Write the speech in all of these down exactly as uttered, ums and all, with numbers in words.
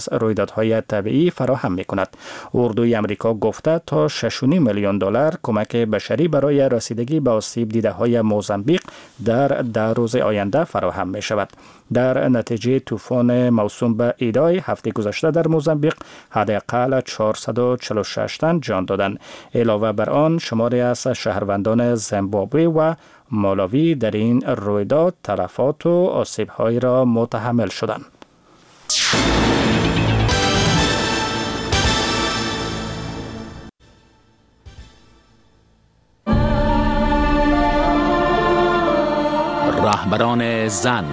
رویدادهای طبیعی فراهم می کند. اردوی امریکا گفته تا شش و نیم میلیون دلار کمک بشری برای رسیدگی به آسیب دیده های موزامبیق در ده روز آینده فراهم می شود. در نتیجه طوفان موسوم به ایدای هفته گذشته در موزامبیق حداقل چهارصد و چهل و شش تن جان دادند. علاوه بر آن شماری از شهروندان زیمبابوه و مالاوی در این رویداد تلفات و آسیب‌های را متحمل شدند. رهبران زن.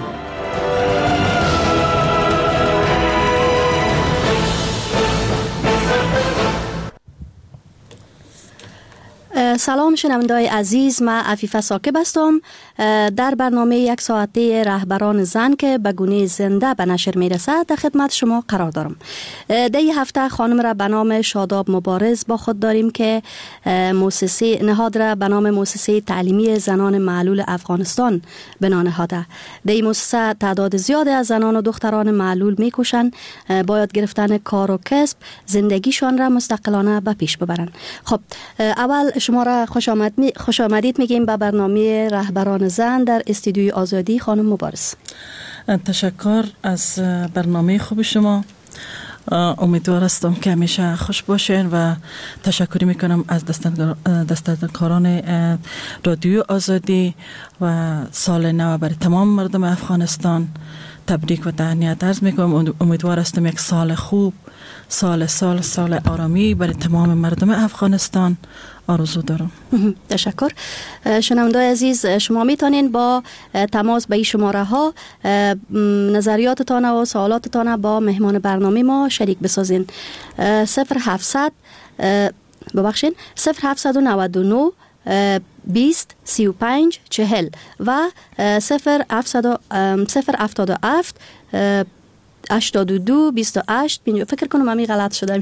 سلام شنونده‌های عزیز، من عفیفه ساکب هستم در برنامه یک ساعته رهبران زن که به گونه زنده به نشر میرسد در خدمت شما قرار دارم. در این هفته خانم را به نام شاداب مبارز با خود داریم که مؤسسه نهاد را به نام مؤسسه تعلیمی زنان معلول افغانستان بنا نهاده. در این مؤسسه تعداد زیادی از زنان و دختران معلول میکوشند با یاد گرفتن کار و کسب زندگیشان را مستقلانه به پیش ببرند. خب اول شما را خوش آمد می... خوش آمدید میگیم به برنامه رهبران زن در استودیوی آزادی. خانم مبارز، تشکر از برنامه خوب شما. امیدوار هستم که همیشه خوش باشین و تشکر میکنم از دستندرکاران رادیو آزادی و سال نو برای تمام مردم افغانستان تبریک و تهنیت عرض میکنم. امیدوار هستم یک سال خوب، سال سال سال آرامی برای تمام مردم افغانستان آرزو دارم. تشکر. شنونده‌های عزیز، شما میتونین با تماس به این شماره ها نظریاتتان و سوالاتتان با مهمان برنامه ما شریک بسازین. صفر هفتصد ببخشین صفر هفتصد و نود و نه بیست سی و پنج چهل و صفر هفتاد و هفت هشتاد و دو بیست و هشت پنجاه. فکر کنم همی غلط شده.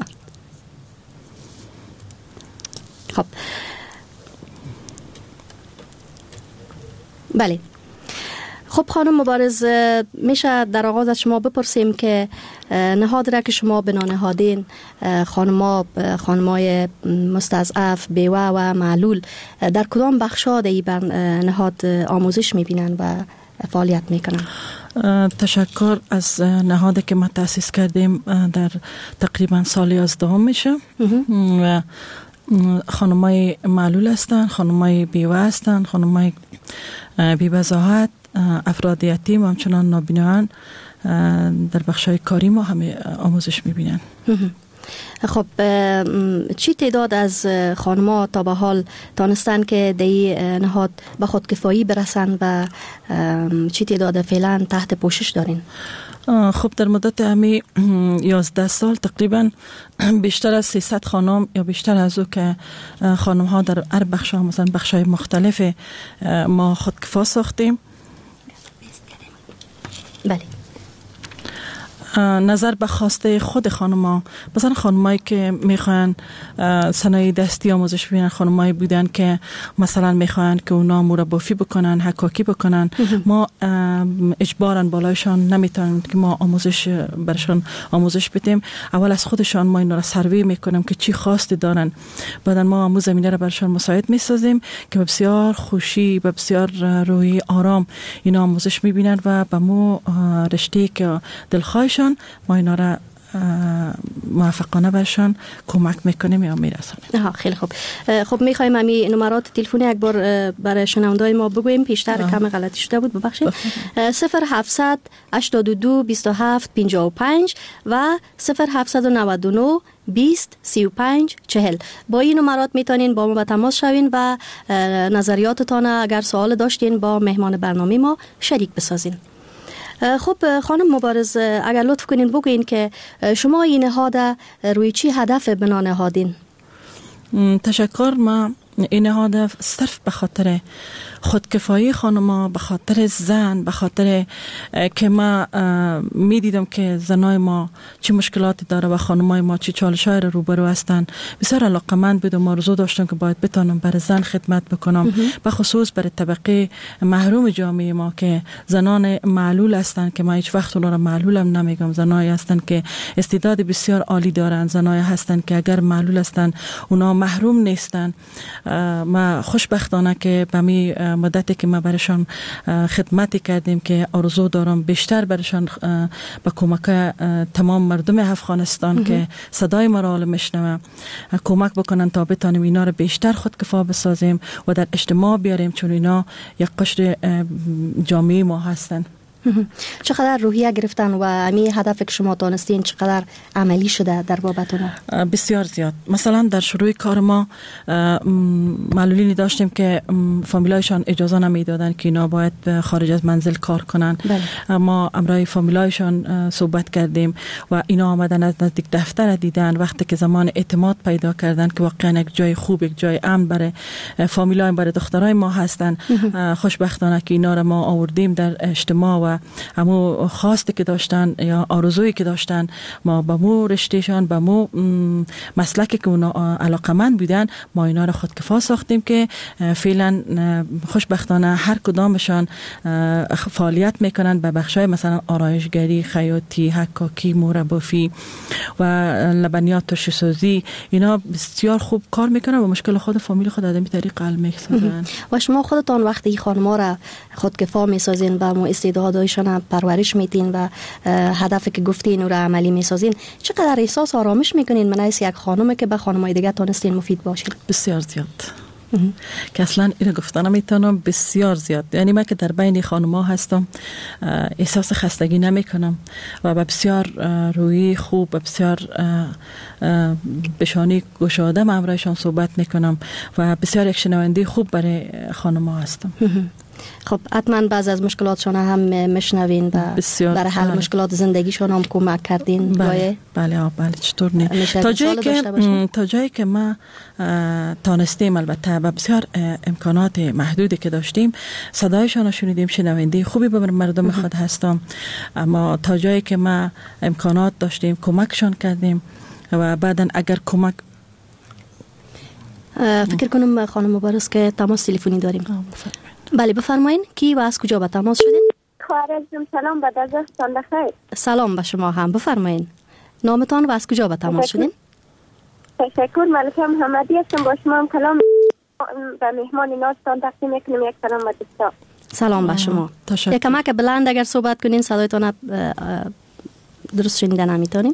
خب بله. خب خانم مبارز، میشه در آغاز از شما بپرسیم که نهاد را که شما بنا نهادین، خانما خانمای مستضعف، بیوه و معلول در کدام بخشا در این نهاد آموزش میبینن و فعالیت میکنن؟ تشکر از نهادی که ما تأسیس کردیم در تقریبا سال یازدهم میشه و خانمای معلول هستند، خانمای بیوه هستند، خانمای بی‌وضاحت، افراد یتیم و همچنان نابینایان در بخشای کاری ما همه آموزش میبینن. خب چی تعداد از خانم‌ها تا به حال تانستن که دی نهاد به خودکفایی برسن و چی تعداد فعلا تحت پوشش دارین؟ خب در مدت همی یازده سال تقریبا بیشتر از سیصد خانم یا بیشتر از او که خانم ها در هر بخش ها مثلا بخش های مختلف ما خودکفا ساختیم. بله. نظر به خواسته خود خانم‌ها، مثلا خانمایی که میخوان صنایع دستی آموزش ببینن، خانمایی بودن که مثلا میخوان که اونا مربافی بکنن، حکاکی بکنن، ما اجباراً بالایشان نمیتونیم که ما آموزش برشان آموزش بدیم. اول از خودشان ما اینا را سروی میکنیم که چی خواسته دارن، بعد ما همون زمینه را برشان مساعد میسازیم که بسیار خوشی، بسیار روحی آرام اینا آموزش میبینن و به مو رشته که دلخواهشان ما اینا را موفقانه برشان کمک میکنیم یا میرسانیم. خیلی خوب. خب میخوایم امی نمرات تلفنی یک بار برای شنونده‌های ما بگوییم، پیشتر کم غلطی شده بود ببخشید. صفر هفتصد هشتاد و دو بیست و هفت پنجاه و پنج و صفر هفتصد و نود و نه بیست سی و پنج چهل. با این نمرات میتونین با ما به تماس شوین و نظریاتتان اگر سوال داشتین با مهمان برنامه ما شریک بسازین. خب خانم مبارز، اگر لطف کنین بگوین که شما این نهاد روی چی هدف بنا نهادین؟ تشکر. ما این هدف صرف به خاطر خودکفایی خانما، به خاطر زن، به خاطر که ما می دیدم که زنای ما چه مشکلاتی داره و خانمای ما چه چالش‌های رو روبرو هستن. بسیار علاقه‌مند بودم، آرزو داشتم که باید بتونم برای زن خدمت بکنم، به خصوص برای طبقه محروم جامعه ما که زنان معلول هستن، که ما هیچ وقت اونا رو معلول هم نمیگم. زنایی هستن که استعداد بسیار عالی دارن، زنایی هستن که اگر معلول هستن اونا محروم نیستن. ما خوشبختانه که به می مدتی که ما برشان خدمتی کردیم که آرزو دارم بیشتر برشان با کمک تمام مردم افغانستان که صدای ما را میشنوه کمک بکنن تا بتانیم اینا رو بیشتر خودکفا بسازیم و در اجتماع بیاریم، چون اینا یک قشر جامعه ما هستن. چقدر روحیه گرفتن و امی هدف که شما دانستین چقدر عملی شده در بابتون؟ بسیار زیاد. مثلا در شروع کار ما معلولینی داشتیم که فامیلایشان اجازه نمیدادن که اینا باید خارج از منزل کار کنن. بله. ما امرای فامیلایشان صحبت کردیم و اینا آمدن از نزدیک دفتر دیدن. وقتی که زمان اعتماد پیدا کردن که واقعا یک جای خوب، یک جای امن برای فامیلای، برای دخترای ما هستن، خوشبختانه که اینا را ما آوردیم در اجتماع و همو خواسته که داشتن یا آرزویی که داشتن ما با مو رشتهشان، با مو مسلکی که اونا علاقمند بودن، ما اینا رو خودکفا ساختیم که فعلا خوشبختانه هر کدامشان فعالیت میکنن به بخشای مثلا آرایشگری، خیاطی، حکاکی، مربافی و لبنیات ترشی‌سازی. اینا بسیار خوب کار میکنن و مشکل خود فامیل خود آدمی طریق حل میکنن. و شما خودتان وقتی خانم‌ها را خودکفا میسازین و مو استعدادهایشان پرورش میدین و هدفی که گفتین او را عملی میسازین، چقدر احساس آرامش میکنین من از یک خانم که به خانمای دیگه تونستین مفید باشین؟ بسیار زیاد. که اصلا اینو گفتن نمیتونم، بسیار زیاد. یعنی من که در بین خانم‌ها هستم احساس خستگی نمی کنم و بسیار روی خوب و بسیار بشانی گشاده من امرایشان صحبت میکنم و بسیار یک شنونده خوب برای خانم‌ها هستم. خب حتما بعض از مشکلاتشان هم میشنوین و برای حل بله. مشکلات زندگیشان هم کمک کردین. بله بله بله چطور نه. تا جایی که تا جایی که ما تانستیم، البته و بسیار امکانات محدودی که داشتیم، صدایشان رو شنیدیم، شنونده خوبی به مردم خود هستم، اما تا جایی که ما امکانات داشتیم کمکشان کردیم و بعدن اگر کمک فکر کنم خانم مبارز که تماس تلفنی داریم. بله بفرمایین. کی و از کجا به تماس شدین؟ خوارزم. سلام به دزستان بخیر. سلام به شما هم. بفرمایین نامتان و از کجا به تماس شدین؟ تشکر. ملکه محمدی هستم. با شما هم کلام به مهمان نازتان تقدیم میکنم. یک سلام به دوستان. سلام به شما. یک کمک بلند اگر صحبت کنین صدایتان درست شنیده نمیتونین.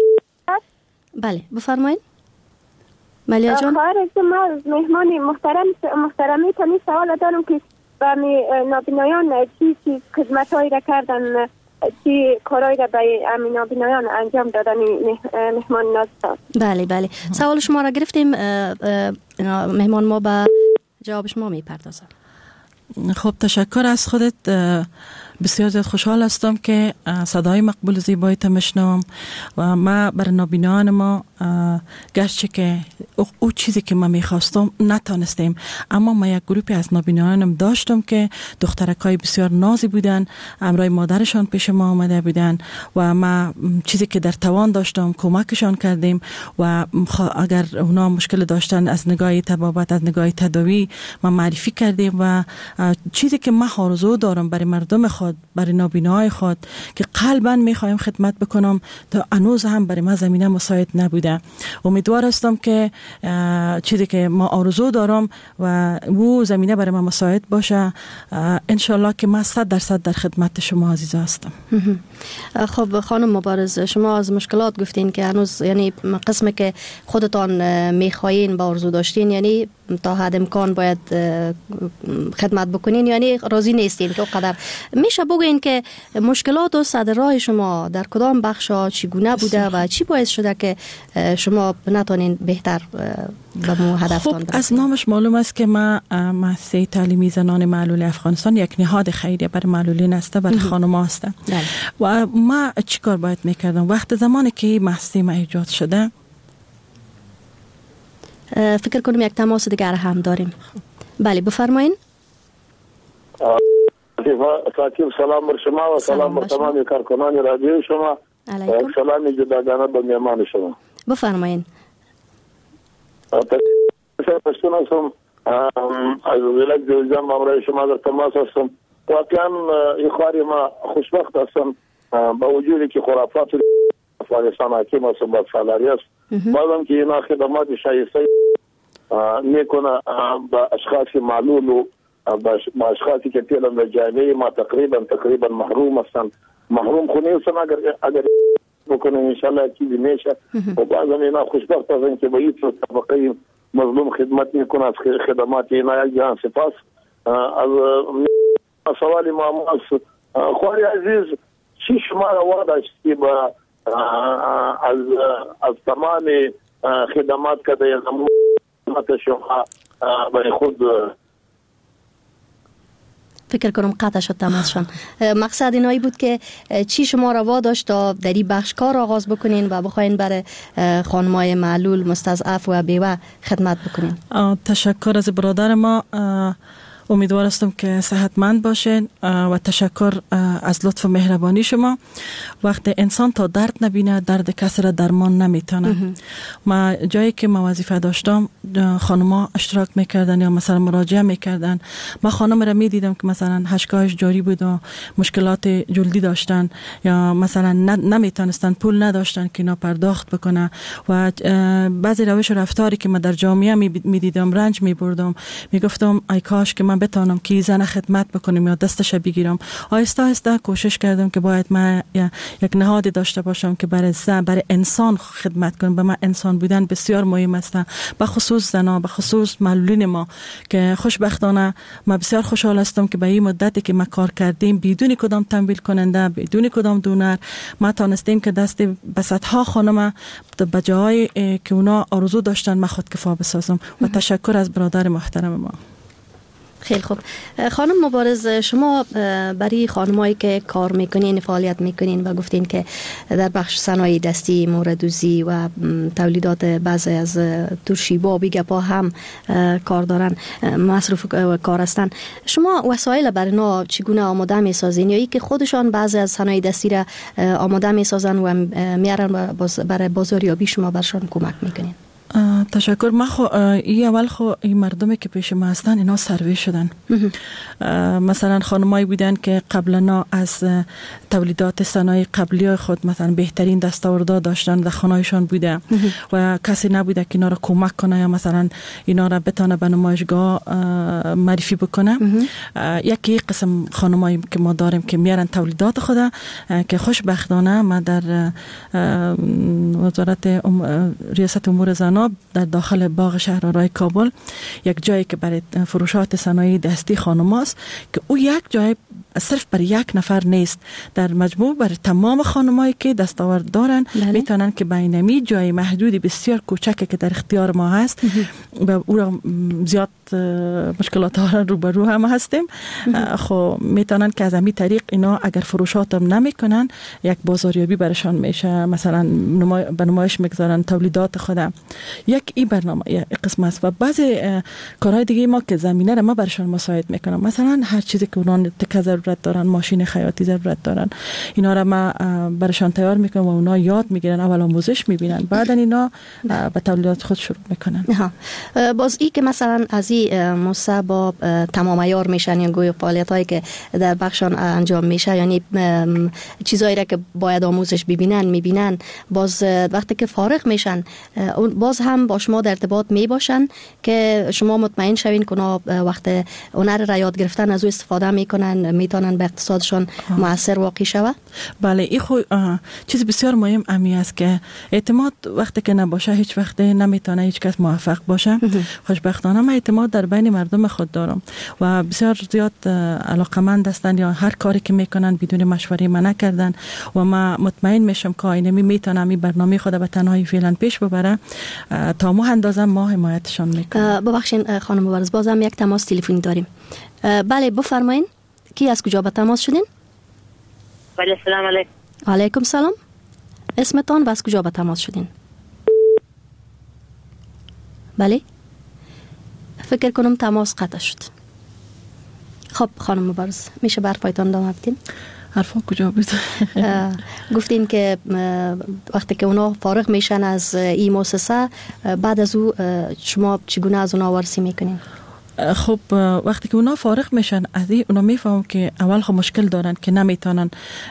بله بفرمایین. ملیا جان. خوارزم ما مهمان محترم محترمی تانی سوال دارم که و می نابینایان چی چی خدمت‌هایی را کردن، چی کارهایی را به امی نابینایان انجام دادن مهمان نازتان؟ بله بله سوال شما را گرفتیم، مهمان ما به جواب شما میپردازم. خب تشکر از خودت. بسیار زیاد خوشحال هستم که صدای مقبول زیبایی تا میشنوم و ما برای نابینایان ما گرچه که او چیزی که ما میخواستم نتانستیم، اما ما یک گروپی از نابینایانم داشتم که دخترکای بسیار نازی بودن، امرای مادرشان پیش ما آمده بودن و ما چیزی که در توان داشتم کمکشان کردیم و اگر اونا مشکل داشتن از نگاه طبابت، از نگاه تداوی ما معرفی کردیم و چیزی که ما آرزو دارم برای مردم خود، برای نابینای خود که قلباً میخوایم خدمت بکنم، تا هنوز هم برای ما زمینه مساعد نبوده. امیدوار هستم که چیزی که ما آرزو دارم و او زمینه برای ما مساعد باشه. انشالله که ما صد درصد در خدمت شما عزیزا هستم. خب خانم مبارز، شما از مشکلات گفتین که هنوز یعنی قسمی که خودتان میخواین با آرزو داشتین، یعنی تا حد امکان باید خدمت بکنین، یعنی راضی نیستین که اونقدر. میشه بگین که مشکلات و صد راه شما در کدام بخشا چگونه بوده و چی باعث شده که شما نتونین بهتر به مو هدفتان برسید؟ خب از نامش معلوم است که ما مؤسسه تعلیمی زنان معلول افغانستان یک نهاد خیریه برای معلولین است، برای خانم‌ها است. و ما چیکار باید میکردم وقت زمانی که مؤسسه ما ایجاد شده؟ فکر کنم یک تماس دیگر هم داریم. بله بفرمایین. ساکیب سلام بر شما و سلام بر تمام کارکنان رادیو شما. علیکم. سلام جداگانه به مهمان شما. بفرمایین. پشتون هستم از ولایت جوزجان مامورای شما در تماس هستم. واقعا این خواهر ما خوشبخت هستم با وجودی که خرافات افغانستان حاکم هستم با سالاری است. بازم که اینا خدمات شایسته میکنه با اشخاص معلول و با اشخاصی که فعلا در جامعه ما تقریبا تقریبا محروم هستند. محروم خو نیستن اگر اگر بکنه انشالله چیزی میشه. و بازم اینا خوشبخت هستن که با هیچ طبقه مظلوم خدمت میکنه از خدمات اینا. یک جهان سپاس. از سوالی ما است خواهر عزیز چی شما را واداشتی با از از تمام خدمات که در نمونت شما برای خود فکر کنم قطع شد تماسشان. مقصد اینایی بود که چی شما را واداشت تا در این بخش کار آغاز بکنین و بخواین برای خانمای معلول مستضعف و بیوه خدمت بکنین. تشکر از برادر ما. امیدوار هستم که صحتمند باشین و تشکر از لطف و مهربانی شما. وقتی انسان تا درد نبینه درد کسی را درمان نمیتونه. ما جایی که ما وظیفه داشتم خانما اشتراک میکردن یا مثلا مراجعه میکردن. ما خانم را میدیدم که مثلا هشگاهش جاری بود و مشکلات جلدی داشتن یا مثلا نمیتونستن پول نداشتن که اینا پرداخت بکنه و بعضی روش و رفتاری که ما در جامعه میدیدم رنج میبردم. میگفتم ای کاش که من بتونم که زن خدمت بکنم یا دستش بگیرم. آهسته آهسته کوشش کردم که باید من یک نهادی داشته باشم که برای زن برای انسان خدمت کنم. به من انسان بودن بسیار مهم است، به خصوص زنا، به خصوص معلولین ما که خوشبختانه ما بسیار خوشحال هستم که به این مدتی که ما کار کردیم بدون کدام تمویل کننده بدون کدام دونر ما تونستیم که دست به صدها خانم به جای که اونا آرزو داشتن ما خودکفا بسازم و تشکر از برادر محترم ما. خیلی خوب. خانم مبارز، شما برای خانمایی که کار میکنین فعالیت میکنین و گفتین که در بخش صنایع دستی موردوزی و تولیدات بعضی از ترشیبا و بیگپا هم کار دارن مصروف کار هستن، شما وسایل برای اینا چگونه آماده میسازین یا ای که خودشان بعضی از صنایع دستی را آماده میسازن و میارن برای بازاریابی شما برشان کمک میکنین؟ تشکر. ما خو ای اول خو این مردمی که پیش ما هستن اینا سروی شدن. مثلا خانمایی بودن که قبلا از تولیدات صنایع قبلی خود مثلا بهترین دستاوردها داشتن در خانه‌شان بوده و کسی نبوده که اینا را کمک کنه یا مثلا اینا را بتونه به نمایشگاه معرفی بکنه. یکی قسم خانمایی که ما داریم که میارن تولیدات خود که خوشبختانه ما در وزارت ریاست امور زنان در داخل باغ شهرآرای کابل یک جایی که برای فروشات صنایع دستی خانم است که او یک جای صرف برای یک نفر نیست، در مجموع برای تمام خانمایی که دستاورد دارن میتونن که بینمی جای محدودی بسیار کوچکی که در اختیار ما هست و او را زیاد مشکلات ها رو به رو هم هستیم خب میتونن که از همین طریق اینا اگر فروشات هم نمیکنن یک بازاریابی برشان میشه، مثلا نمای... به نمایش میگذارن تولیدات خودم. یک این برنامه یک قسم است و بعضی کارهای دیگه ما که زمینه را ما برشان مساعد میکنم. مثلا هر چیزی که اونها تک ضرورت دارن، ماشین خیاطی ضرورت دارن، اینا را ما برشان تیار میکنم و اونا یاد میگیرن، اول آموزش میبینن، بعد اینا به تولیدات خود شروع میکنن. باز ای که مثلا از این مصابا تمام عیار میشن یا گوی فعالیت هایی که در بخشان انجام میشه، یعنی چیزایی را که باید آموزش ببینن میبینن، باز وقتی که فارغ میشن باز هم با شما در ارتباط میباشن که شما مطمئن شوین که وقت هنر را یاد گرفتن از او استفاده میکنن، میتونن به اقتصادشون مؤثر واقع شوه. بله این خو چیز بسیار مهم امی است که اعتماد وقتی که نباشه هیچ وقت نمیتونه هیچ کس موفق باشه. خوشبختانه من اعتماد در بین مردم خود دارم و بسیار زیاد علاقمند هستند یا هر کاری که میکنن بدون مشوره من نکردن و ما مطمئن میشم که اینمی میتونم این برنامه خود به تنهایی فعلا پیش ببره تا مو اندازم ما حمایتشان میکنم. ببخشید خانم مبارز، بازم یک تماس تلفنی داریم. بله بفرمایید، کی از کجا به تماس شدین؟ بله سلام علیکم. علیکم سلام. اسمتان و از کجا به تماس شدین؟ بله فکر کنم تماس قطع شد. خب خانم مبارز میشه بر پایتان ادامه بدین؟ حرفا کجا بود؟ گفتین که وقتی که اونا فارغ میشن از این مؤسسه بعد از او شما چگونه از اونا وارسی میکنین؟ خب وقتی که اونا فارغ میشن از این اونا میفهمم که اول خب مشکل دارن که نمیتونن.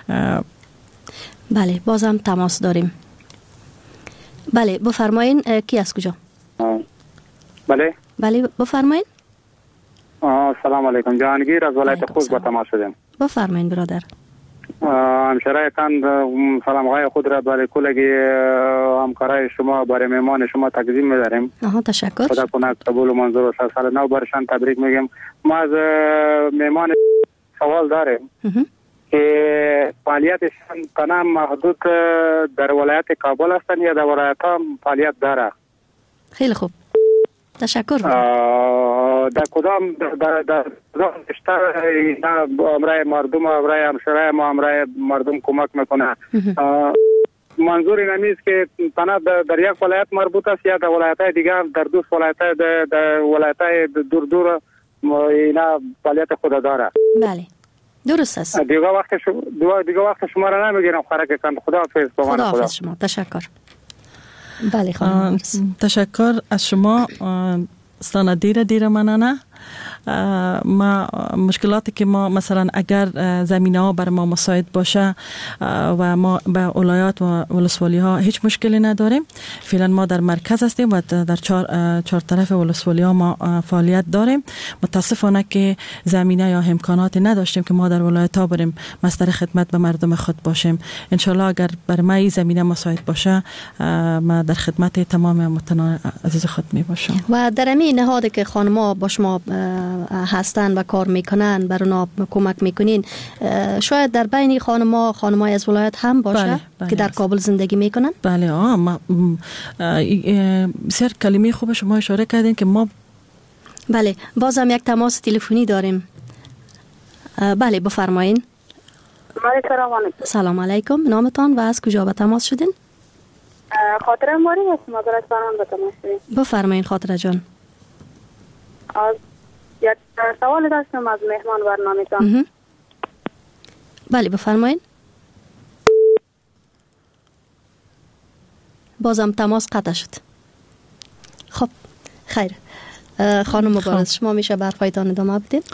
بله بازم تماس داریم. بله بفرمایین کی از کجا؟ بله بله بفرمایین. سلام علیکم، جهانگیر از ولایت خوست با تماس شدم. بفرمایین برادر. همشهرای تند سلام های خود را برای کلگی همکارای شما برای مهمان شما تقدیم می‌داریم. آها تشکر. خدا کنه قبول و منظور و سال نو برشان تبریک میگم. ما از مهمان سوال داریم که فعالیتشان تنها محدود در ولایت کابل هستند یا در ولایت ها فعالیت داره؟ خیلی خوب تشکر. در کدام در در کدام بیشتر امرای مردم امرای همشهرای ما امرای مردم کمک میکنه؟ منظور این نیست که تنها در یک ولایت مربوط است یا در ولایت های دیگر در دو ولایت در ولایت های دور دور اینا فعالیت خود داره؟ بله درست است. دیگه وقت شما دیگه وقت شما را نمیگیرم خرک کن. خداحافظ. خداحافظ شما. تشکر. بله خانم تشکر از شما. استانا دیره دیره منانه. ما مشکلاتی که ما مثلا اگر زمینه ها بر ما مساعد باشه و ما به ولایات و ولسوالی ها هیچ مشکلی نداریم. فعلا ما در مرکز هستیم و در چهار چهار طرف ولسوالی ها ما فعالیت داریم. متاسفانه که زمینه یا امکاناتی نداشتیم که ما در ولایت ها بریم مصدر خدمت به مردم خود باشیم. ان شاء الله اگر بر ما این زمینه مساعد باشه ما در خدمت تمام هموطنان عزیز خود می باشم. و در همین نهاد که خانم‌ها با شما هستن و کار میکنن بر اونا کمک میکنین، شاید در بین خانم‌ها خانم‌های از ولایت هم باشه؟ بله، بله که در کابل زندگی میکنن؟ بله آه ما بسیار کلمه خوب شما اشاره کردین که ما بله بازم یک تماس تلفنی داریم. بله بفرمایین. سلام علیکم. سلام علیکم. نامتان و از کجا به تماس شدین؟ خاطره ماری هستم از رستوران به تماس شدین. بفرمایین خاطره جان. از یک سوال داشتم از مهمان برنامه‌تان. بله بفرمایین. بازم تماس قطع شد. خب خیر خانم مبارز شما میشه بر پایتان ادامه بدین؟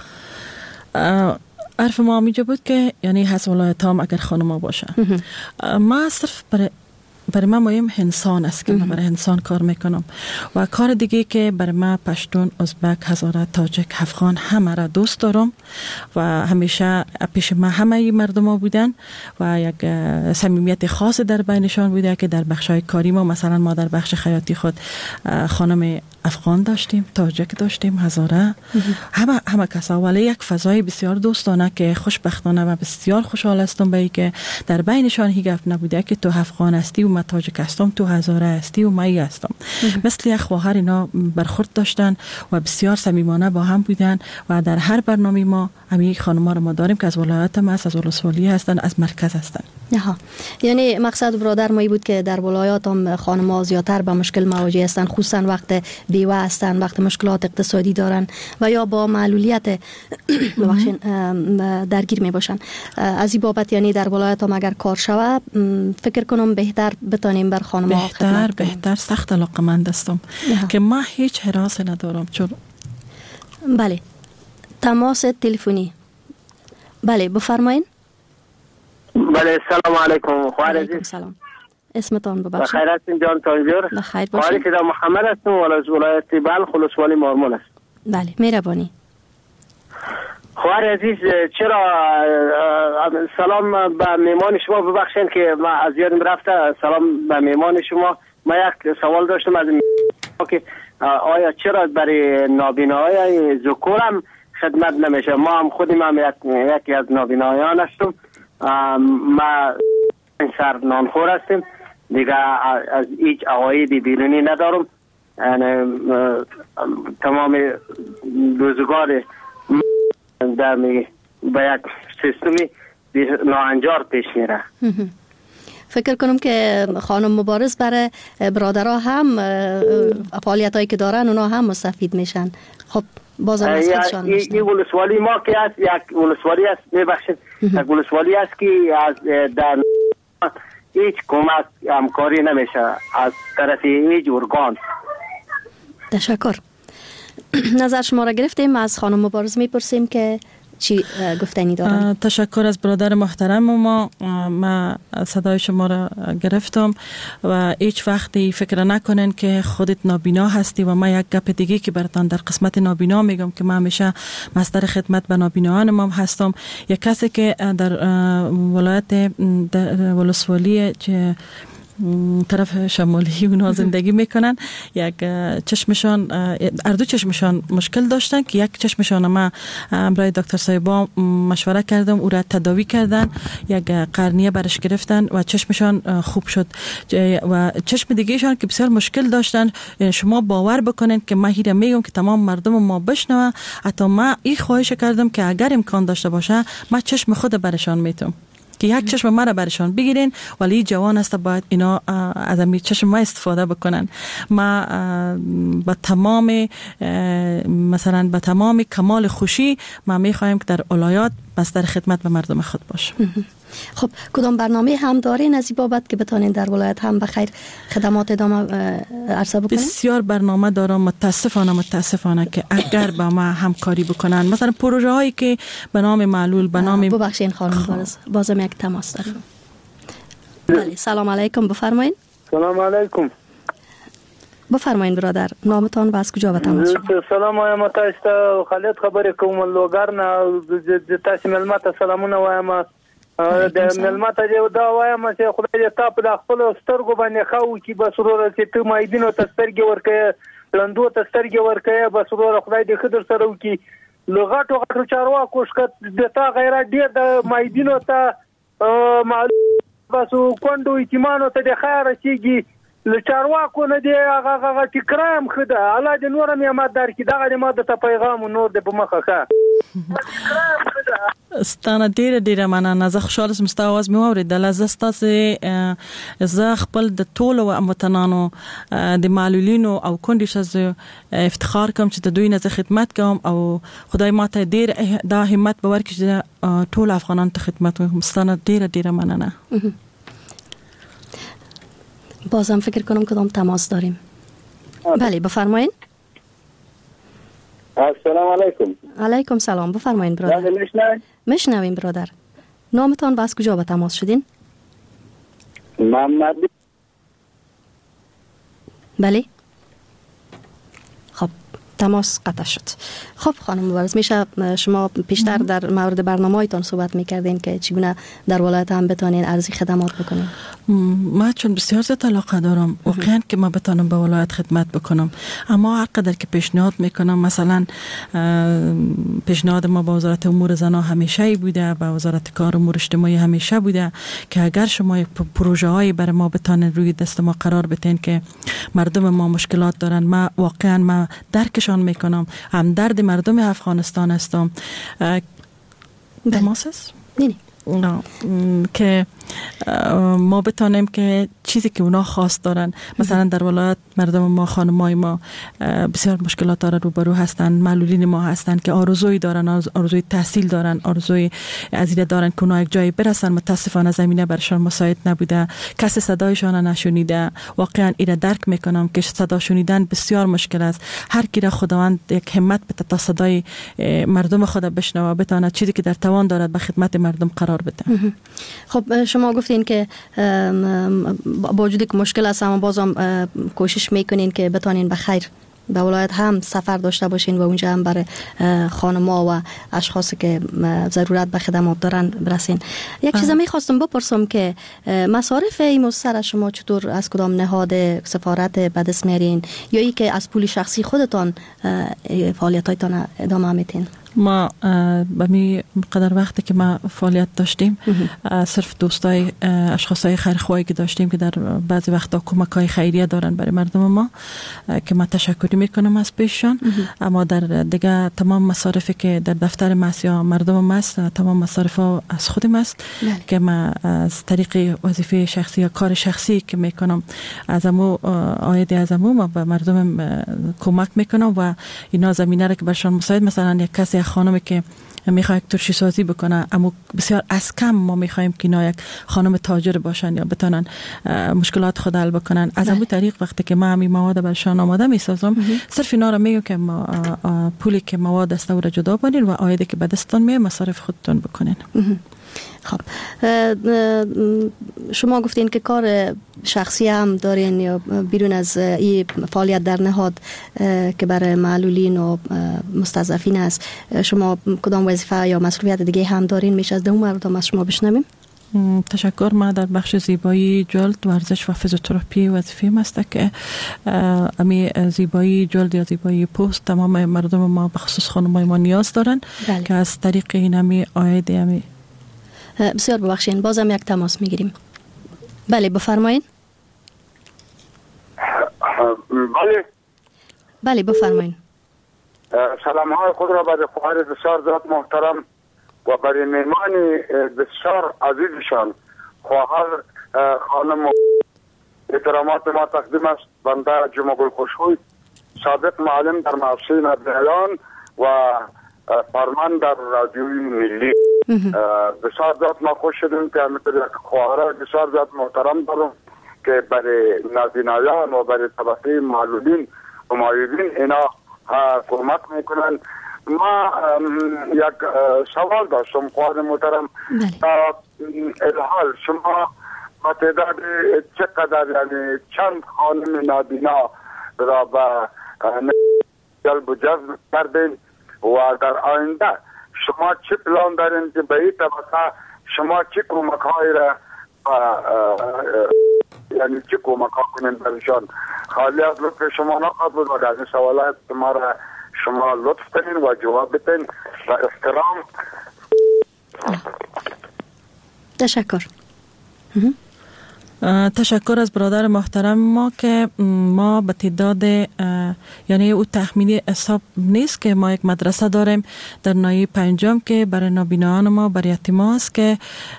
عرف ما میجا بود که یعنی هست ولایت هم اگر خانم ها باشه ما صرف برای برای من مهم انسان است که من برای انسان کار میکنم و کار دیگه که برای من پشتون، ازبک، هزاره، تاجک، افغان همه را دوست دارم و همیشه پیش من همه مردم ها بودن و یک صمیمیت خاص در بینشان بوده که در بخشای کاری ما مثلا ما در بخش خیاطی خود خانم افغان داشتیم، تاجک داشتیم، هزاره، همه همه کسا، ولی یک فضای بسیار دوستانه که خوشبختانه و بسیار خوشحال هستم به این که در بینشان هیچ گپ نبوده که تو افغان هستی و من تاجک هستم، تو هزاره هستی و من ای هستم. مثل یک خواهر اینا برخورد داشتن و بسیار صمیمانه با هم بودن و در هر برنامه ما همین خانم‌ها رو ما داریم که از ولایت هم هست، از ولسوالی هستن، از مرکز هستن. نه یعنی مقصد برادر ما بود که در ولایات هم خانم‌ها زیادتر با مشکل مواجه هستن، خصوصا وقت بیوه هستن، وقت مشکلات اقتصادی دارن و یا با معلولیت ببخشید درگیر می باشن. از این بابت یعنی در ولایات هم اگر کار شود فکر کنم بهتر بتونیم بر خانم‌ها بهتر بهتر سخت علاقه‌مند هستم که ما هیچ حراسی ندارم. چون بله تماس تلفنی. بله بفرمایین. بله سلام علیکم. خواهر عزیز سلام. اسمتان ببخشید. بخیر هستین جان تانجور؟ بخیر باشید. خواهر که محمد هستم و از ولایت بلخ ولسوالی مارمول است. بله مهربانی. خواهر عزیز چرا سلام به مهمان شما ببخشید که ما از یادم رفته. سلام به مهمان شما. ما یک سوال داشتم از که آیا چرا برای نابیناهای ذکور هم خدمت نمیشه؟ ما هم خودیم هم یک یکی از نابینایان هستم. ما سر نانخور هستیم دیگه، از هیچ عوایدی بیرونی ندارم. یعنی تمام روزگار در به یک سیستمی ناهنجار پیش میره. فکر کنم که خانم مبارز برای برادرها هم فعالیت هایی که دارن اونا هم مستفید میشن. خب بازم از خودشان میشنم. این ولسوالی ما که است یک ولسوالی است، میبخشید یک ولسوالی است که از در هیچ کمک همکاری نمیشه از طرف هیچ ارگان. تشکر. نظر شما را گرفتیم. از خانم مبارز میپرسیم که چی گفتنی دارن. تشکر از برادر محترم ما. ما صدای شما را گرفتم و هیچ وقتی فکر نکنین که خودت نابینا هستی. و ما یک گپ دیگه که براتون در قسمت نابینا میگم که ما همیشه مصدر خدمت به نابینایان ما هستم. یک کسی که در ولایت ولسوالی که طرف شمالی اونا زندگی میکنن، یک چشمشان اردو چشمشان مشکل داشتن که یک چشمشان ما برای دکتر صاحبا مشوره کردم، او را تداوی کردن، یک قرنیه برش گرفتن و چشمشان خوب شد. و چشم دیگهشان که بسیار مشکل داشتن، شما باور بکنید که ما هیره میگم که تمام مردم ما بشنوه، حتی ما این خواهش کردم که اگر امکان داشته باشه ما چشم خود برشان میتونم که یک چشم ما را برشان بگیرین، ولی جوان است باید اینا از این چشم ما استفاده بکنن. ما با تمام مثلا با تمام کمال خوشی ما میخوایم که در ولایات مصدر خدمت به مردم خود باشیم. خب کدام برنامه هم دارین از این بابت که بتونین در ولایت هم بخیر خدمات ادامه عرضه بکنین؟ بسیار برنامه دارم. متاسفانه متاسفانه که اگر با ما همکاری بکنن، مثلا پروژه هایی که به نام معلول به نام ببخشید خانم بارز بازم یک تماس داریم. بله سلام علیکم، بفرمایید. سلام علیکم. بفرمایید برادر، نامتان و از کجا به تماس شدید؟ سلام وایم تاسو خالد خبرې کوم لوګر نه د تاسو ملمت سلامونه وایم. د ملمت دې دا وایم چې خدای دې تاسو د خپل سترګو باندې خاو کی بسرور چې ته مایدینو تسترګي ورکه لندو تسترګي ورکه بسرور خدای دې خدر سره وکي لغټو غټو چارواکو شکت د تا غیرت دې د مایدینو ته معلوم باسو کوندو ایتمانو ته د خیر چیږي لچارواکو نه دی هغه هغه ټکرام خده الله دې نور مې امد در کی دغه ماده ته پیغام نور دې په مخه ښه ستانه ډیره ډیره مننه. زه خوشاله سم ستاسو आवाज مې واورېدل. زه ستاسو زه خپل د ټولو وطنانو د معلولینو او کونډیشنز افتخار کوم چې د دوی نه خدمت کوم او خدای ماته ډیر دا همت به ورکړي چې ټول افغانان ته خدمت وکړم. ستانه ډیره ډیره مننه. بازم فکر کنم کدام تماس داریم. بله بفرمایید. السلام علیکم. علیکم سلام، بفرمایید برادر. میشنوید؟ میشنویم برادر. نامتان و از کجا به تماس شدین؟ محمد. بله. خب تماس قطع شد. خب خانم مبارز، میشه شما پیشتر در مورد برنامه‌هایتان صحبت می‌کردین که چگونه در ولایت هم بتونین ارزی خدمات بکنین؟ ما چون بسیار زیاد علاقه دارم واقعا که ما بتونم به ولایت خدمت بکنم، اما هر قدر که پیشنهاد میکنم، مثلا پیشنهاد ما با وزارت امور زنان همیشه بوده، با وزارت کار امور اجتماعی همیشه بوده که اگر شما یک پروژه هایی برای ما بتونین روی دست ما قرار بدین که مردم ما مشکلات دارن، ما واقعا ما درکشان میکنم، هم درد مردم افغانستان هستم. تماسس؟ نه نه که ما بتانیم که چیزی که اونا خواست دارن، مثلا در ولایت مردم ما، خانمای ما بسیار مشکلات داره روبرو هستن، معلولین ما هستن که آرزوی دارن، آرزوی تحصیل دارن، آرزوی عزیزی دارن که اونا یک جایی برسن. متاسفانه زمینه برشان مساعد نبوده، کسی صدایشان نشونیده. واقعا ایره درک میکنم که صدا شنیدن بسیار مشکل است. هر کی را خداوند یک همت بده تا صدای مردم خود بشنوه، بتونه چیزی که در توان دارد به خدمت مردم قرار بده. خب شما گفتین که با وجودی که مشکل است اما بازم کوشش میکنین که بتونین به خیر به ولایت هم سفر داشته باشین و اونجا هم برای خانم‌ها و اشخاصی که ضرورت به خدمات دارن برسین. یک چیز میخواستم بپرسم که مصارف این مستر شما چطور از کدام نهاد سفارت به دست میارین یا ای که از پول شخصی خودتان فعالیتایتان ادامه میتین؟ ما به می قدر وقتی که ما فعالیت داشتیم صرف دوستای اشخاصای خیرخواهی که داشتیم که در بعضی وقتا کمک‌های خیریه دارن برای مردم ما که من تشکری میکنم از پیششان. اما در دیگه تمام مصارفی که در دفتر ماست یا مردم ماست تمام مصارف ها از خودم است که من از طریق وظیفه شخصی یا کار شخصی که میکنم از امو آید از امو ما به مردم کمک میکنم و اینا زمینه را که برشان مساعد، مثلا یک کسی خانمی که میخواد یک ترشی سازی بکنه اما بسیار از کم ما میخوایم که اینا یک خانم تاجر باشن یا بتونن مشکلات خود حل بکنن. از همون طریق وقتی که ما همین مواد برشان آماده میسازم صرف اینا را میگم که ما پولی که مواد است او را جدا کنین و آیده که به دستتون میاد مصارف خودتون بکنین. خب شما گفتین که کار شخصی هم دارین یا بیرون از این فعالیت در نهاد که برای معلولین و مستضعفین است، شما کدام وظیفه یا مسئولیت دیگه هم دارین؟ میشه از دوم مردم از شما بشنویم؟ تشکر. ما در بخش زیبایی جلد، ورزش و فیزیوتراپی وظیفه است که امی زیبایی جلد یا زیبایی پوست تمام مردم ما به خصوص خانمای ما نیاز دارن بله. که از طریق این امی آید امی. بسیار ببخشین بازم یک تماس میگیریم. بله بفرمایید. بله بله بفرمایید. سلام های خود را برای خواهر بسیار ذات محترم و برای مهمان بسیار عزیزشان خواهر خانم احترامات ما تقدیم است. بنده جمعه گل خوشخوی، سابق معلم در مؤسسه نبیان و فرمان در رادیوی ملی. بسیار ذات ما خوش شدیم که همینطور یک خواهر بسیار ذات محترم دارم که برای نابینایان و برای طبقه معلولین و معیوبین اینا کمک میکنن. ما یک سوال داشتم خواهر محترم، الحال شما با تعداد چقدر یعنی چند خانم نابینا را به جلب و جذب کردین و در آینده شما چه پلان دارین که به این طبقه شما چه کمک هایی را یعنی چه کمک ها کنین برشان؟ خالی از لطف شما نخواهد بود و در این سوالات ما را شما لطف کنین و جواب بتین و احترام. تشکر. تشکر از برادر محترم ما که ما به تعداد یعنی او تخمینی حساب نیست که ما یک مدرسه داریم در ناحیه پنجم که برای نابینایان ما برای یتیمان است که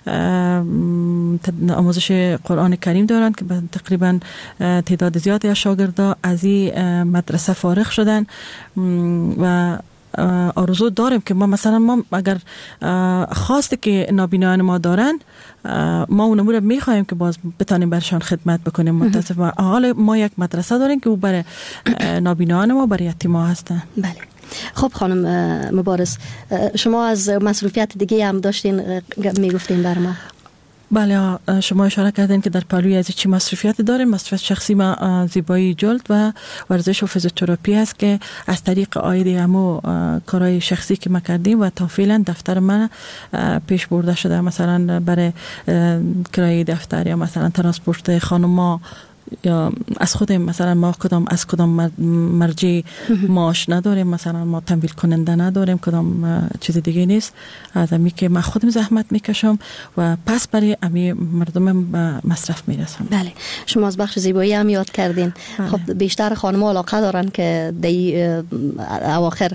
آموزش قرآن کریم دارند که تقریبا تعداد زیادی از شاگردان از این مدرسه فارغ شدن و آرزو داریم که ما مثلا ما اگر خواسته که نابینایان ما دارن ما اون امور میخوایم که باز بتانیم برشان خدمت بکنیم. متاسفانه حال ما یک مدرسه داریم که او برای نابینایان ما برای یتیما هستن. بله. خب خانم مبارز، شما از مصروفیت دیگه هم داشتین میگفتین بر ما؟ بله، شما اشاره کردین که در پلوی از چی مصرفیت داریم. مصرفیت شخصی ما زیبایی جلد و ورزش و فیزیوتراپی است که از طریق آید همو کارهای شخصی که ما کردیم و تا فعلا دفتر من پیش برده شده، مثلا برای کرایه دفتر یا مثلا ترانسپورت خانما یا از خودم مثلا ما کدام از کدام مرجع معاش نداریم، مثلا ما تمویل کننده نداریم، کدام چیز دیگه نیست. از امی که من خودم زحمت میکشم و پس برای امی مردم مصرف میرسم. بله، شما از بخش زیبایی هم یاد کردین. بله. خب بیشتر خانم‌ها علاقه دارن که دی اواخر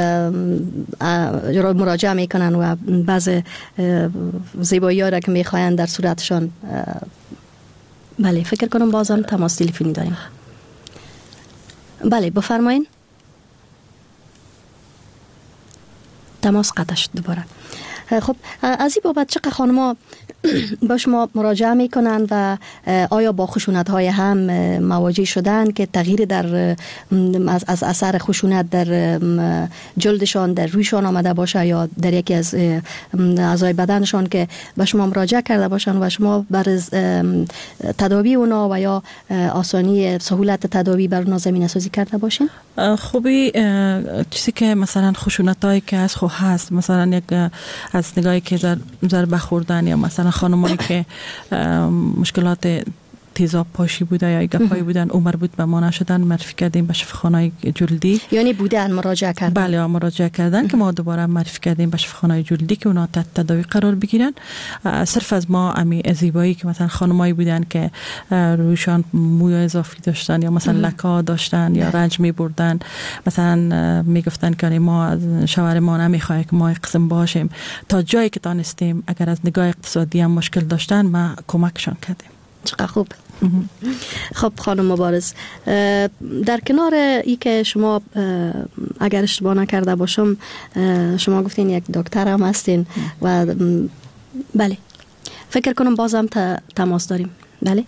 مراجعه میکنن و بعض زیبایی‌ها را که میخواین در صورتشان. بله، فکر کنم بازم تماس تلفنی داریم. بله بفرمایین. تماس قطع شد دوباره. خب از این بابت چقدر خانم‌ها با شما مراجعه میکنن و آیا با خشونت های هم مواجه شدن که تغییر در از, از اثر خشونت در جلدشان در رویشان آمده باشه یا در یکی از اعضای بدنشان که به شما مراجعه کرده باشن و شما بر تداوی اونا و یا آسانی سهولت تداوی بر اونا زمینه سازی کرده باشین؟ خوبی چیزی که مثلا خشونت هایی که از خو هست، مثلا یک از نگاهی که ضربه خوردن یا مثلا خانمایی که مشکلات تیزاب پاشی بوده یا گپایی بودن او مربوط به ما نشدن معرفی کردیم به شفاخانه جلدی. یعنی بودن مراجعه کردن؟ بله مراجعه کردن که ما دوباره معرفی کردیم به شفاخانه جلدی که اونا تحت تداوی قرار بگیرن. صرف از ما امی زیبایی که مثلا خانمایی بودن که رویشان موی اضافی داشتن یا مثلا لکا داشتن یا رنج می بردن، مثلا می گفتن که ما شوهر ما نمیخواد که ما قسم باشیم، تا جایی که دانستیم اگر از نگاه اقتصادی هم مشکل داشتن ما کمکشان کردیم. چقدر خوب. خب خانم مبارز، در کنار ای که شما اگر اشتباه نکرده باشم شما گفتین یک دکتر هم هستین و بله فکر کنم بازم تماس داریم. بله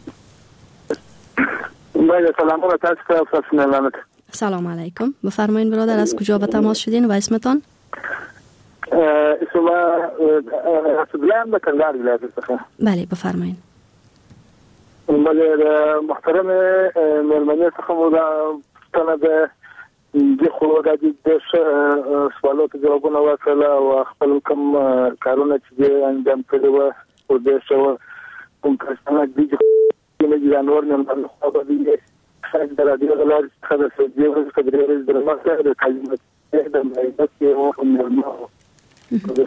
بله سلام علیکم. سلام علیکم. بفرمایید برادر، از کجا به تماس شدین و اسمتان؟ اسم سبلان به کندهار ولایت څخه. بله بفرمایید. بله محترم مهربانی څخه مو دا ستنه ده د خو د دې سوالات جوابونه ورکړل او خپل کوم کارونه چې انجام کړی و او د شو کوم کارونه دي چې د جانور نه خو به دي خاص د رادیو د لارې څخه د سوجي د درېرز د مخه د تعلیمات د مېلمه کې او نورمال د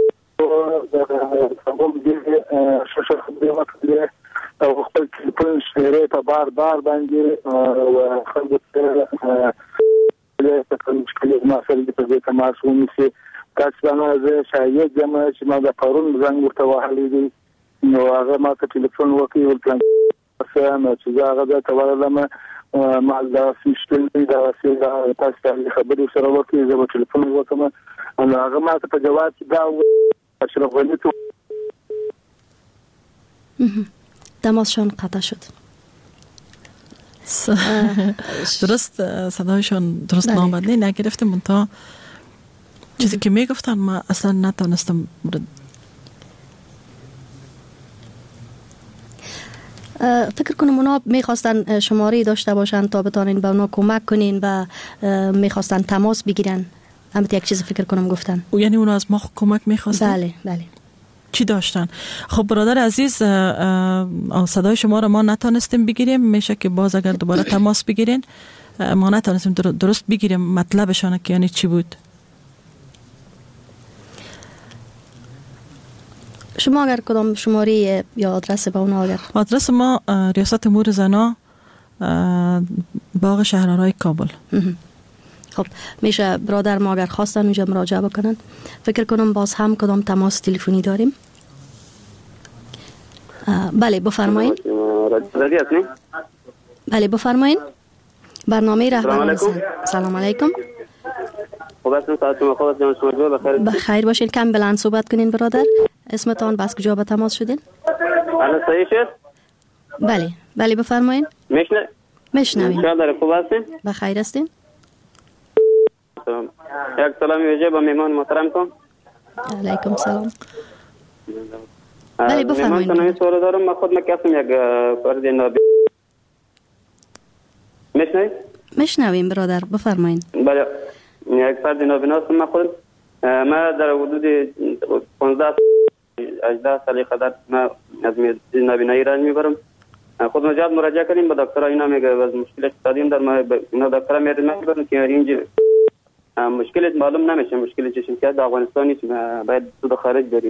سبب دې شوشل خبرات دي او خپل ټلیفون شمیرې ته بار بار باندې او خلکو ته له تاسو مشکلې ما سره د دې تماس ونیسي. تاسو باندې زه شاید یم چې ما د پرون زنګ ورته وهلی دی نو هغه ما ته ټلیفون وکړي او پلان څه چې هغه د تولم ما د سیستم د وسیله تاسو ته خبرې سره وکړي زه په ټلیفون وکم او هغه ما ته په جواب کې دا اشرف غنی ته تماسشان قطع شد. درست صدایشان درست نامد نه نگرفتم منتها چیزی که میگفتن ما اصلا نتونستم مورد. فکر کنم اونا میخواستن شماره داشته باشن تا بتانین به اونا کمک کنین و میخواستن تماس بگیرن. البته یک چیز فکر کنم گفتن. او یعنی اونا از ما کمک میخواستن؟ بله بله. چی داشتن؟ خب برادر عزیز صدای شما را ما نتونستیم بگیریم، میشه که باز اگر دوباره تماس بگیرین ما نتونستیم درست بگیریم مطلبشان که یعنی چی بود. شما اگر کدام شماره یا آدرس با اونا اگر آدرس ما ریاست امور زنا باغ شهرآرای کابل. خب میشه برادر ما اگر خواستن اونجا مراجعه بکنن. فکر کنم باز هم کدام تماس تلفنی داریم. بله بفرمایین. بله بفرمایین. برنامه رهبران زن. سلام علیکم. بخیر باشین. کم بلند صحبت کنین برادر. اسمتان بس کجا به تماس شدین؟ الان صحیح شد؟ بله بله بفرمایین. میشنه میشنویم. چطور خوب هستین؟ بخیر هستین؟ یک سلامی ویژه به میمان محترم کن. علیکم سلام. بله بفرمایید. میمان سوال دارم. من خود مکسم یک فرد نابی. میشنوید؟ میشنویم برادر بفرمایید. بله یک فرد نابینا هستم. من خود ما در حدود پانزده هجده سالی قدر ما از نابینایی رنج میبرم. خود مجاد مراجعه کردیم به دکتر اینا میگه از مشکل اقتصادی در ما اینا دکتر میاد میگن که اینجا مشکلت معلوم نمیشه. مشکل چشم که در افغانستان نیست، باید سود خارج بریم.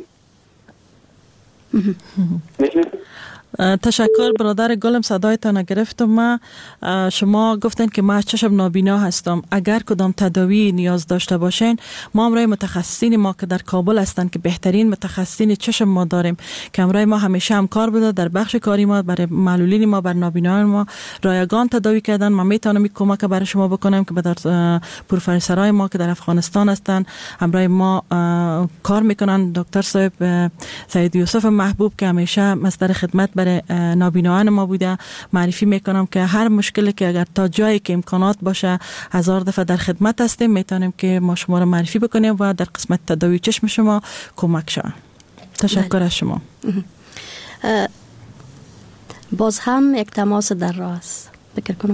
تشکر برادر گلم، صدایتان گرفتم. ما شما گفتن که ما چشم نابینا هستم. اگر کدام تداوی نیاز داشته باشین ما امروز متخصصین ما که در کابل هستن که بهترین متخصصین چشم ما داریم که امروز ما همیشه همکار بوده در بخش کاری ما برای معلولین ما بر نابینایان ما رایگان تداوی کردن. من میتونم کمک برای شما بکنم که در پروفسورای ما که در افغانستان هستن امروز ما کار میکنن. دکتر صاحب سید یوسف محبوب که همیشه مصدر خدمت برای نابینایان ما بوده، معرفی میکنم که هر مشکلی که اگر تا جایی که امکانات باشه هزار دفعه در خدمت هستیم، میتونیم که ما شما را معرفی بکنیم و در قسمت تداوی چشم شما کمک شود. تشکر از شما. باز هم یک تماس در راه است. فکر کنم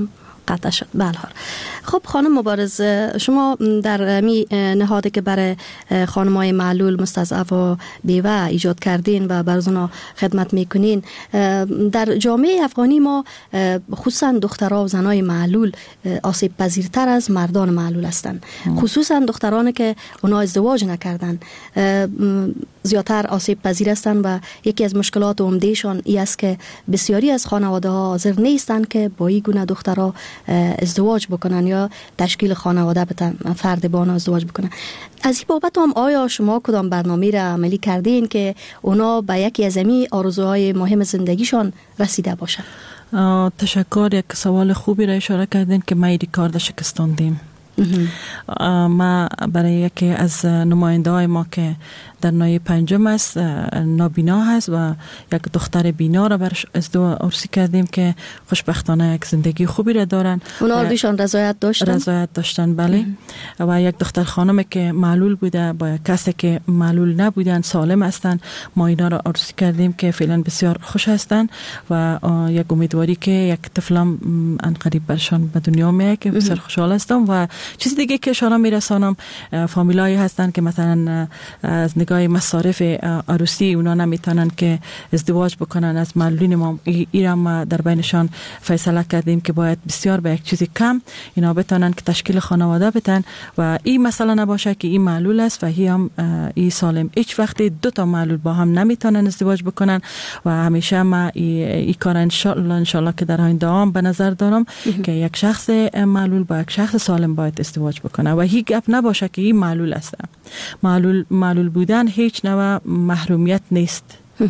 قطع شد. بله. خب خانم مبارز، شما در می نهادی که برای خانمای معلول مستضعف و بیوه ایجاد کردین و برای اونا خدمت میکنین، در جامعه افغانی ما خصوصا دخترها و زنای معلول آسیب پذیرتر از مردان معلول هستند. خصوصا دخترانی که اونا ازدواج نکردن زیادتر آسیب پذیر هستند و یکی از مشکلات عمدهشان این است که بسیاری از خانواده ها حاضر نیستند که با این گونه دخترها ازدواج بکنن یا تشکیل خانواده بتن، فرد با آنها ازدواج بکنن. از این بابت هم آیا شما کدام برنامه را عملی کردین که اونا به یکی از این آرزوهای مهم زندگیشان رسیده باشن؟ تشکر. یک سوال خوبی را اشاره کردین که ما این کار را شکستاندیم. ما برای یکی از نماینده های ما که در نایه پنجم است نابینا هست و یک دختر بینا را برش ازدواج عرضی کردیم که خوشبختانه یک زندگی خوبی را دارن. اونا دوشان رضایت داشتن؟ رضایت داشتن، بله. و یک دختر خانم که معلول بوده با یک کسی که معلول نبودن سالم هستن، ما اینا را عرضی کردیم که فعلا بسیار خوش هستن و یک امیدواری که یک طفلم ان قریب برشان به دنیا میاد که بسیار خوشحال هستم. و چیز دیگه که اشاره میرسانم، فامیلایی هستن که مثلا از نگاه مصارف عروسی اونا نمیتونن که ازدواج بکنن از معلولین ما، ایران ما در بینشان فیصله کردیم که باید بسیار به یک چیزی کم اینا بتونن که تشکیل خانواده بتن و این مسئله نباشه که این معلول است و هی هم این سالم. هیچ وقت دو تا معلول با هم نمیتونن ازدواج بکنن و همیشه ما این کار انشالله انشالله که در آینده هم به نظر دارم که یک شخص معلول با یک شخص سالم باید ازدواج بکنه و هیچ گپ نباشه که این معلول است. معلول معلول بودن هیچ نوع محرومیت نیست.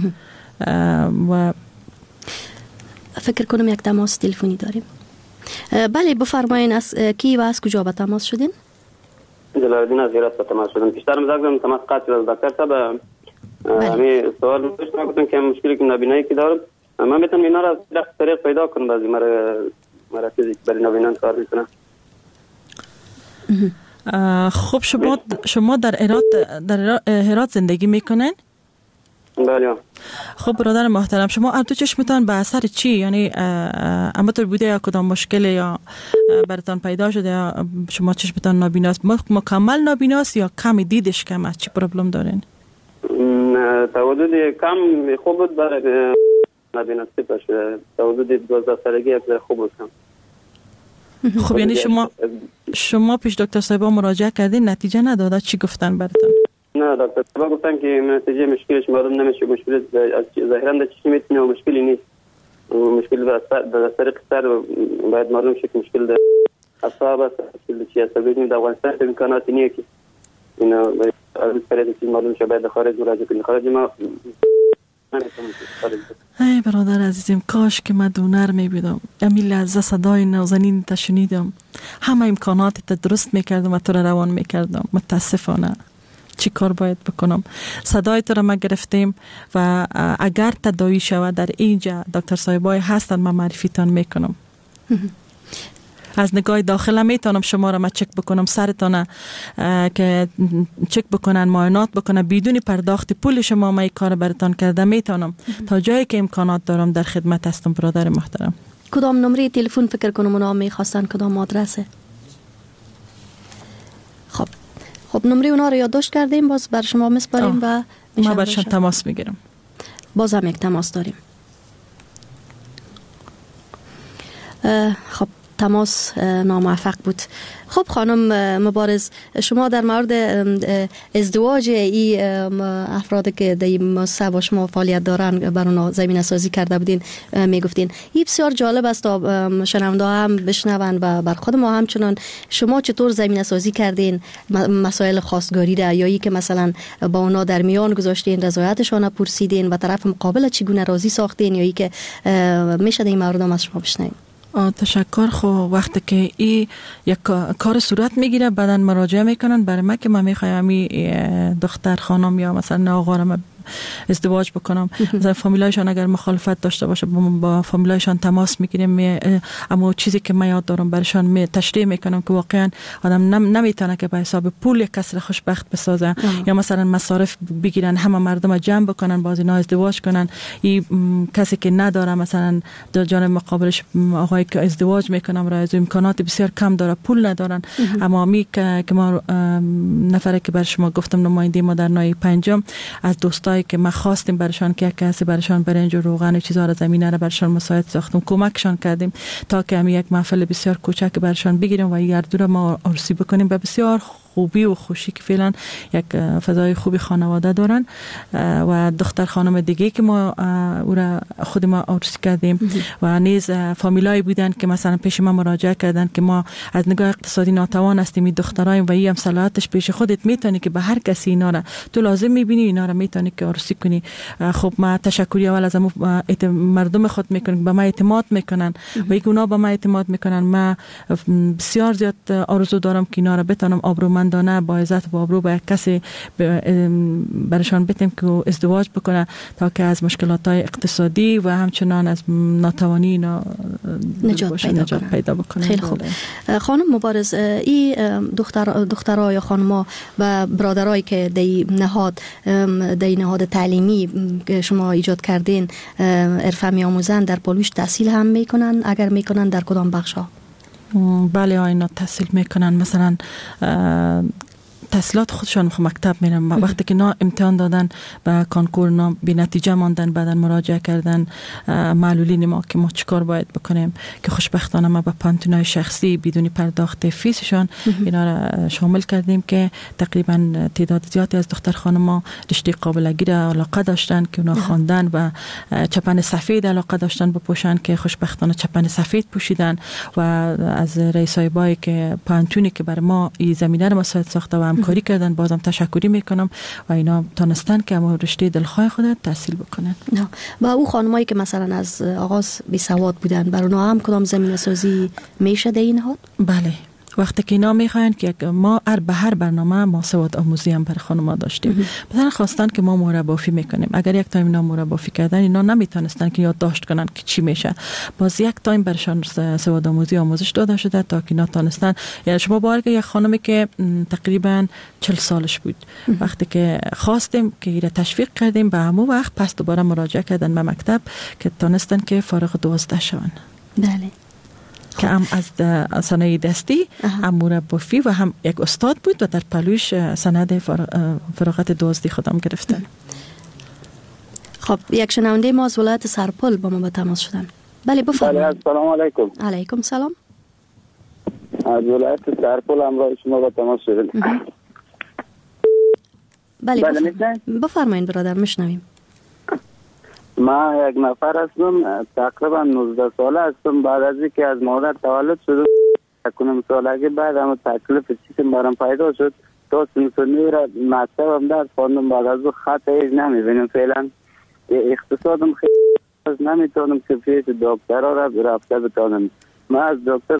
و فکر کنم یک تماس تلفنی داریم. بله بفرمایین، از کی و از کجا به تماس شدین؟ جلال الدین از هرات به تماس شدم. بیشتر مزاگم تماس قاطع از دکتر صاحب. همین سوال داشتم گفتم که مشکلی که نابینایی که دارم من بتونم اینا را در طریق پیدا کنم، بعضی مراکزی که برای نابینان کار میکنن. خب شما شما در هرات در هرات زندگی میکنین؟ بله. خب برادر محترم، شما هر دو چشمتان به اثر چی، یعنی امتون بوده یا کدام مشکل یا براتون پیدا شده یا شما چشمتان نابیناست، مکمل نابیناست یا کمی دیدش کم است، چی پرابلم دارین؟ تولد کم خوب بود برای نابیناستی باشه. تولد دوازده سالگی یک خوب بود کم. خب یعنی شما شما پیش دکتر صاحب مراجعه کردین نتیجه نداده، چی گفتن براتون؟ نه دکتر صاحب گفتن که نتیجه مشکلش معلوم نمیشه، مشکل از ظاهرا در چشم میتونه مشکلی نیست، مشکل در طریق سر باید معلوم شه که مشکل در اعصاب است، مشکل چی است. ببینیم در افغانستان امکاناتی نیست که اینا از طریق چیز معلوم شه، باید خارج مراجعه کنیم. خارج ما ای برادر عزیزم، کاش که من دونر میبیدم، امی لحظه صدای نازنین تا شنیدم، همه امکانات تا درست میکردم و تو را روان میکردم. متاسفانه چی کار باید بکنم؟ صدای تو را ما گرفتیم و اگر تداوی شود در اینجا دکتر صاحبای هستن من معرفیتان میکنم. از نگاه داخله میتونم شما را ما چک بکنم، سرتان که چک بکنن، معاینات بکنن بدون پرداخت پول شما. ما این کار براتون کرده میتونم تا جایی که امکانات دارم در خدمت هستم برادر محترم. کدام نمره تلفن فکر کنم اونا میخواستن، کدام آدرسه؟ خب خب نمره اونا رو یادداشت کردیم، باز بر شما میسپاریم و ما برشان تماس میگیرم. باز هم یک تماس داریم. خب تماس ناموفق بود. خب خانم مبارز، شما در مورد ازدواج این افراد که در این مؤسسه با شما فعالیت دارن بر اونا زمینه سازی کرده بودین میگفتین، این بسیار جالب است تا شنونده هم بشنون و بر خود ما همچنان شما چطور زمینه سازی کردین مسائل خواستگاری را، یا ای که مثلا با اونا در میان گذاشتین، رضایتشان پرسیدین و طرف مقابل چگونه راضی ساختین، یا ای که میشه این مورد از شما بشنویم؟ تشکر. خب وقتی که این یک کار صورت میگیره بعدن مراجعه میکنن برای ما که ما میخوایم دختر خانم یا مثلا آقا را ازدواج بکنم. مثلا فامیلایشان اگر مخالفت داشته باشه با فامیلایشان تماس میگیریم، اما چیزی که من یاد دارم برشان می تشریح میکنم که واقعا آدم نم نمیتونه که به حساب پول یک کس را خوشبخت بسازه یا مثلا مصارف بگیرن همه مردم جمع بکنن باز اینا ازدواج کنن. این کسی که نداره مثلا در جانب مقابلش آقایی که ازدواج میکنم را از امکانات بسیار کم داره، پول ندارن. اما می که ما نفره که بر شما گفتم نماینده ما در نای پنجم از دوستایی که ما خواستیم برشان که کسی برشان برنج و روغن و چیزا را زمینه را برشان مساعد ساختیم، کمکشان کردیم تا که یک محفل بسیار کوچک برشان بگیریم و این هر دو را ما عروسی بکنیم به بسیار خوبی و خوشی که فعلا یک فضای خوبی خانواده دارن. و دختر خانم دیگه که ما او را خود ما عروسی کردیم و نیز فامیلای بودن که مثلا پیش ما مراجعه کردن که ما از نگاه اقتصادی ناتوان هستیم، این دخترایم و این هم صلاحیتش پیش خودت میتونی که به هر کسی اینا را تو لازم میبینی اینا را میتونی که عروسی کنی. خب ما تشکری اول از مردم خود میکنیم به ما اعتماد میکنن و یک اونا به ما اعتماد میکنن. ما بسیار زیاد آرزو دارم که اینا را بتونم آبرو دانه با عزت و آبرو با یک کسی برشان بتیم که ازدواج بکنه تا که از مشکلات های اقتصادی و همچنان از ناتوانی اینا نجات پیدا, نجات پیدا بکنه. خیلی خوب. خانم مبارز، این دختر دخترای خانما و برادرایی که دی نهاد دی نهاد تعلیمی که شما ایجاد کردین حرفه میآموزن در پالوش تحصیل هم میکنن؟ اگر میکنن در کدام بخشا؟ بله اینا تحصیل میکنن. مثلا تحصیلات خودشان مکتب میرن، وقتی که نا امتحان دادن و کانکور نا بی نتیجه ماندن بعدن مراجعه کردن معلولین ما که ما چیکار باید بکنیم که خوشبختانه ما با پانتونای شخصی بدون پرداخت فیسشان اینا را شامل کردیم که تقریبا تعداد زیادی از دختر خانما رشته قابلگی را علاقه داشتن که اونا خواندن و چپن سفید علاقه داشتن بپوشن که خوشبختانه چپن سفید پوشیدن و از رئیسای بای که پانتونی که بر ما این زمینه را مساعد ساخته و کاری کردن بازم تشکری میکنم و اینا تونستن که اما رشته دلخواه خود تحصیل بکنن. نه با او خانمایی که مثلا از آغاز بی سواد بودن بر اونها هم کدام زمینه سازی میشه در این نهاد؟ بله، وقتی که اینا میخواین که ما هر به هر برنامه ما سواد آموزی هم برای خانم‌ها داشتیم. مثلا خواستن که ما مربافی میکنیم، اگر یک تایم اینا مربافی کردن اینا نمیتونستن که یادداشت کنن که چی میشه، باز یک تایم برشان سواد آموزی آموزش داده شده تا که اینا تونستن. یعنی شما باور یک خانمی که تقریبا چهل سالش بود وقتی که خواستیم که ایره تشویق کردیم به همون وقت پس دوباره مراجعه کردن به مکتب که تونستن که فارغ دوازده شون. بله، که هم از صنایع دستی هم مربافی و هم یک استاد بود و در پلوش سند فراغت دوازدی خودم گرفتن. خب یک شنونده ما از ولایت سرپل با ما به تماس شدن. بله بفرمایید. بله السلام علیکم. علیکم سلام. از ولایت سرپل همراه شما با تماس شدن. بله بفرمایید برادر میشنویم. ما یک نفر هستم، تقریبا نوزده ساله هستم. بعد از اینکه از مادر تولد شد کنم سالگی بعد هم تکلیف چیزی برام پیدا شد تا سنسونی را مکتب هم در خواندم. بعد از او خط هیچ نمیبینم فعلا. اقتصادم خیلی نمیتونم که فیش دکترها را رفته بتانم. ما از دکتر